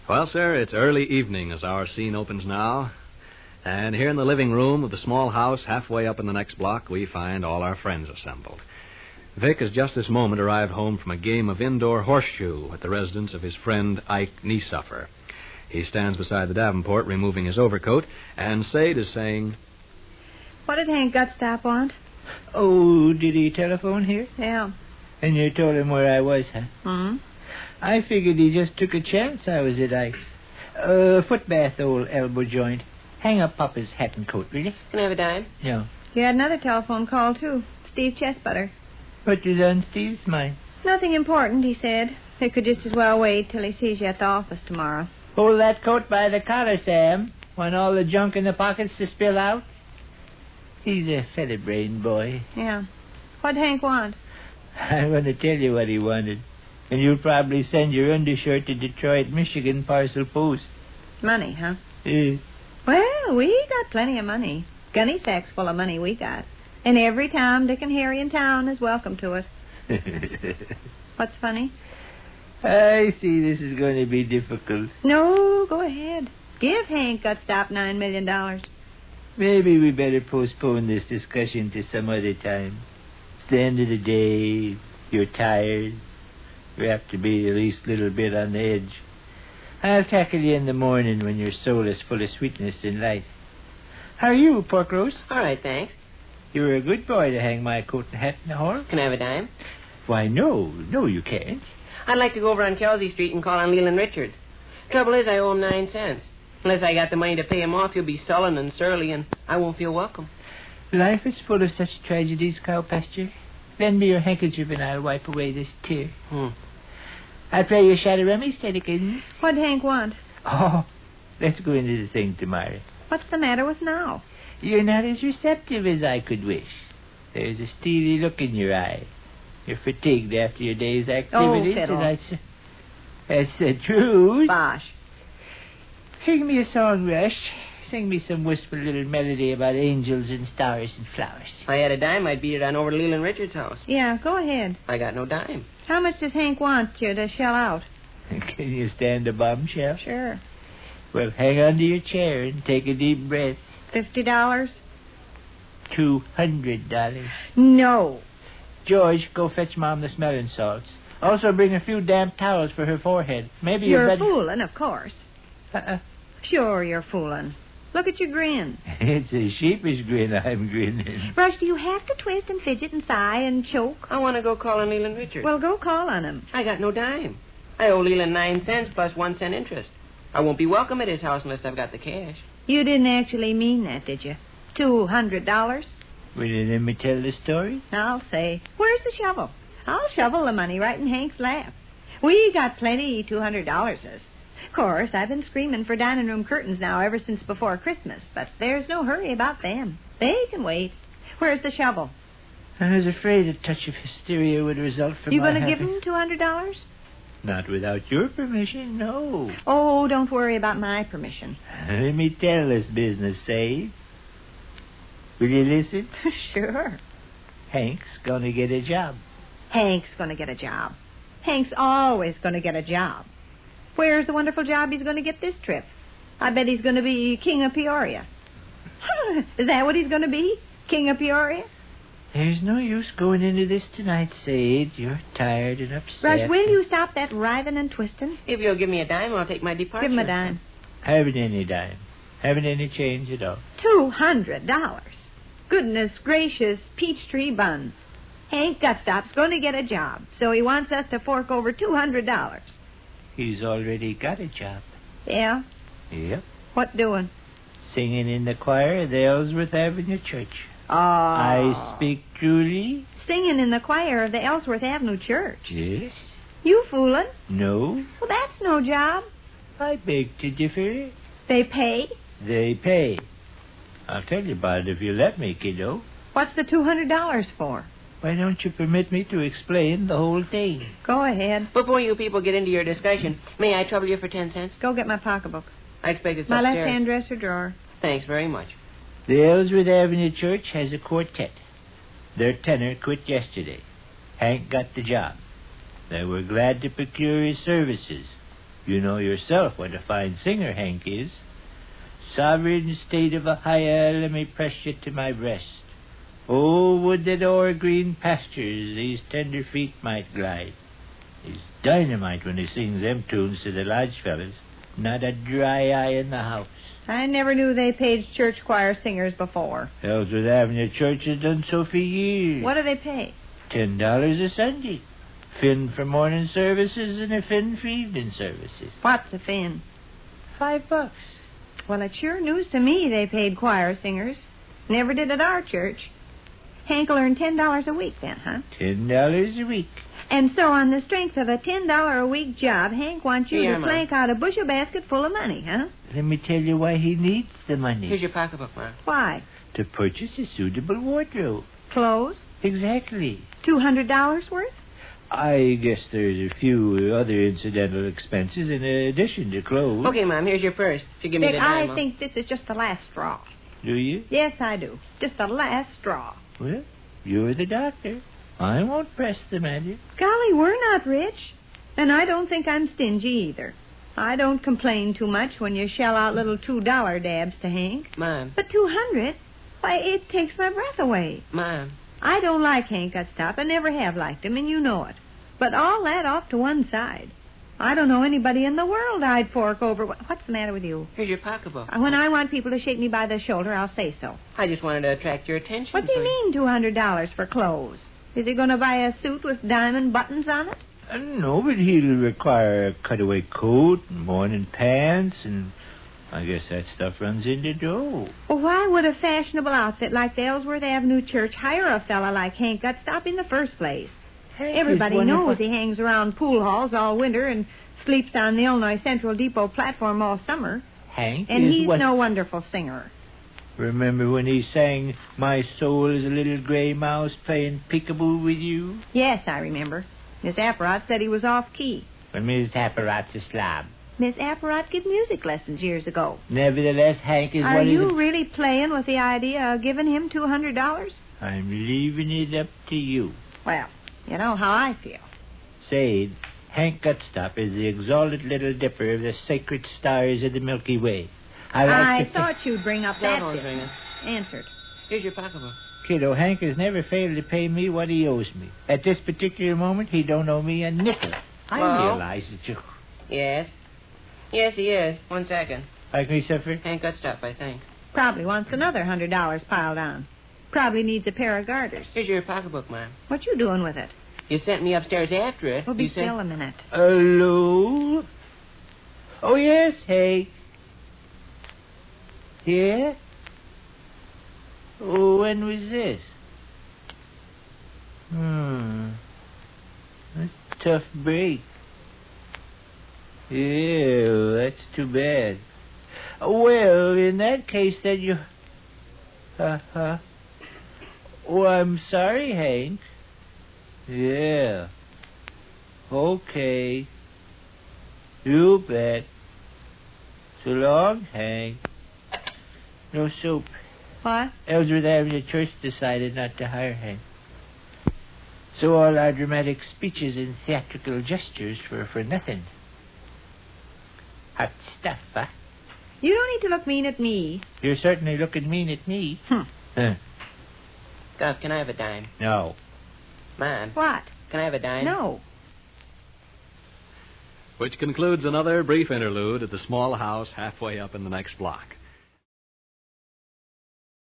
Well, sir, it's early evening as our scene opens now. And here in the living room of the small house halfway up in the next block, we find all our friends assembled. Vic has just this moment arrived home from a game of indoor horseshoe at the residence of his friend Ike Niesuffer. He stands beside the Davenport removing his overcoat, and Sade is saying, What did Hank Gutstop want? Oh, did he telephone here? Yeah. And you told him where I was, huh? Hmm? I figured he just took a chance I was at Ike's. Foot bath, old elbow joint. Hang up Papa's hat and coat, will you? Can I have a dime? No. You had another telephone call, too. Steve Chestbutter. What was on Steve's mind? Nothing important, he said. He could just as well wait till he sees you at the office tomorrow. Hold that coat by the collar, Sam. Want all the junk in the pockets to spill out? He's a feather-brained boy. Yeah. What'd Hank want? I'm going to tell you what he wanted. And you'll probably send your undershirt to Detroit, Michigan, parcel post. Money, huh? Uh, Well, we got plenty of money. Gunny sack's full of money we got. And every Tom, Dick, and Harry in town is welcome to it. What's funny? I see this is going to be difficult. No, go ahead. Give Hank Gutstop $9 million. Maybe we better postpone this discussion to some other time. It's the end of the day. You're tired. You have to be at least a little bit on the edge. I'll tackle you in the morning when your soul is full of sweetness and light. How are you, Pork Roast? All right, thanks. You were a good boy to hang my coat and hat in the hall. Can I have a dime? Why, no, you can't. I'd like to go over on Kelsey Street and call on Leland Richards. Trouble is, I owe him 9 cents. Unless I got the money to pay him off, he'll be sullen and surly, and I won't feel welcome. Life is full of such tragedies, Cowpasture. Lend me your handkerchief and I'll wipe away this tear. I'll play you Shadarummy, Steadykins. What'd Hank want? Oh, let's go into the thing tomorrow. What's the matter with now? You're not as receptive as I could wish. There's a steely look in your eye. You're fatigued after your day's activities. fiddle. And that's the truth. Bosh. Sing me a song, Rush. Sing me some wistful little melody about angels and stars and flowers. If I had a dime, I'd beat it on over to Leland Richards' house. Yeah, go ahead. I got no dime. How much does Hank want you to shell out? Can you stand a bombshell? Sure. Well, hang on to your chair and take a deep breath. $50? $200. No. George, go fetch Mom the smelling salts. Also bring a few damp towels for her forehead. Maybe You're better... fooling, of course. Sure, you're fooling. Look at your grin. It's a sheepish grin I'm grinning. Rush, do you have to twist and fidget and sigh and choke? I want to go call on Leland Richards. Well, go call on him. I got no dime. I owe Leland 9 cents plus 1 cent interest. I won't be welcome at his house unless I've got the cash. You didn't actually mean that, did you? $200? Will you let me tell the story? I'll say. Where's the shovel? I'll shovel the money right in Hank's lap. We got plenty $200. Of course, I've been screaming for dining room curtains now ever since before Christmas, but there's no hurry about them. They can wait. Where's the shovel? I was afraid a touch of hysteria would result from You my going to give having... him $200? Not without your permission, no. Oh, don't worry about my permission. Let me tell this business, Sade. Will you listen? Sure. Hank's gonna get a job. Hank's going to get a job. Hank's always going to get a job. Where's the wonderful job he's going to get this trip? I bet he's going to be King of Peoria. Is that what he's going to be? King of Peoria? There's no use going into this tonight, Sade. You're tired and upset. Rush, will you stop that writhing and twisting? If you'll give me a dime, I'll take my departure. Give him a dime. Haven't any dime. Haven't any change at all. $200. Goodness gracious, Peachtree Bun. Hank Gutstop's going to get a job, so he wants us to fork over $200. He's already got a job. Yeah? Yep. What doing? Singing in the choir at the Ellsworth Avenue Church. Oh. I speak truly? Singing in the choir of the Ellsworth Avenue Church. Yes. You fooling? No. Well, that's no job. I beg to differ. They pay? They pay. I'll tell you about it if you let me, kiddo. What's the $200 for? Why don't you permit me to explain the whole thing? Go ahead. Before you people get into your discussion, may I trouble you for 10 cents? Go get my pocketbook. I expect it's My upstairs. left-hand dresser drawer. Thanks very much. The Ellsworth Avenue Church has a quartet. Their tenor quit yesterday. Hank got the job. They were glad to procure his services. You know yourself what a fine singer Hank is. Sovereign state of Ohio, let me press you to my breast. Oh, would that o'er green pastures these tender feet might glide. He's dynamite when he sings them tunes to the lodge fellas. Not a dry eye in the house. I never knew they paid church choir singers before. Ellsworth Avenue Church has done so for years. What do they pay? $10 a Sunday. Fin for morning services and a fin for evening services. What's a fin? $5. Well, it's sure news to me they paid choir singers. Never did at our church. Hank will earn $10 a week then, huh? $10 a week. And so on the strength of a $10 a week job, Hank wants you Yeah, to Mom. plank out a bushel basket full of money, huh? Let me tell you why he needs the money. Here's your pocketbook, Mom. Why? To purchase a suitable wardrobe. Clothes? Exactly. $200 worth? I guess there's a few other incidental expenses in addition to clothes. Okay, Mom, here's your purse. If you give me Dick, the dime, I think this is just the last straw. Do you? Yes, I do. Just the last straw. Well, you're the doctor. I won't press the matter. Golly, we're not rich. And I don't think I'm stingy either. I don't complain too much when you shell out little $2 dabs to Hank. Mom, But 200? Why, it takes my breath away. Mom. I don't like Hank Gutstop. I never have liked him, and you know it. But all that off to one side. I don't know anybody in the world I'd fork over. What's the matter with you? Here's your pocketbook. When I want people to shake me by the shoulder, I'll say so. I just wanted to attract your attention. What's he mean, $200 for clothes? Is he going to buy a suit with diamond buttons on it? No, but he'll require a cutaway coat and morning pants, and I guess that stuff runs into dough. Well, why would a fashionable outfit like the Ellsworth Avenue Church hire a fella like Hank Gutstop in the first place? Hank Everybody is knows wonderful. he hangs around pool halls all winter and sleeps on the Illinois Central Depot platform all summer. Hank And is he's what... no wonderful singer. Remember when he sang, "My soul is a little gray mouse playing peekaboo with you"? Yes, I remember. Miss Apparat said he was off-key. When Miss Apparat's a slob. Miss Apparat gave music lessons years ago. Nevertheless, Hank is Are one you of the... really playing with the idea of giving him $200? I'm leaving it up to you. Well, you know how I feel. Say, Hank Gutstop is the exalted little dipper of the sacred stars of the Milky Way. I thought you'd bring up that Telephone's bit. ringing. Answered. Here's your pocketbook. Kiddo, Hank has never failed to pay me what he owes me. At this particular moment, he don't owe me a nickel. I Well? realize that you... Yes. Yes, he is. 1 second. Like me, suffer? Hank Gutstop, I think. Probably wants another $100 piled on. Probably needs a pair of garters. Here's your pocketbook, Mom. What you doing with it? You sent me upstairs after it. We'll be You said... still a minute. Hello? Oh, yes, Hank. Yeah? Oh, when was this? A tough break. Yeah, that's too bad. Well, in that case, then you... Oh, I'm sorry, Hank. Yeah. Okay. You bet. So long, Hank. No soap. What? Ellsworth Avenue Church decided not to hire Hank. So all our dramatic speeches and theatrical gestures were for nothing. Hot stuff, huh? You don't need to look mean at me. You're certainly looking mean at me. Huh. Gov, can I have a dime? No. Mom, What? can I have a dime? No. Which concludes another brief interlude at the small house halfway up in the next block.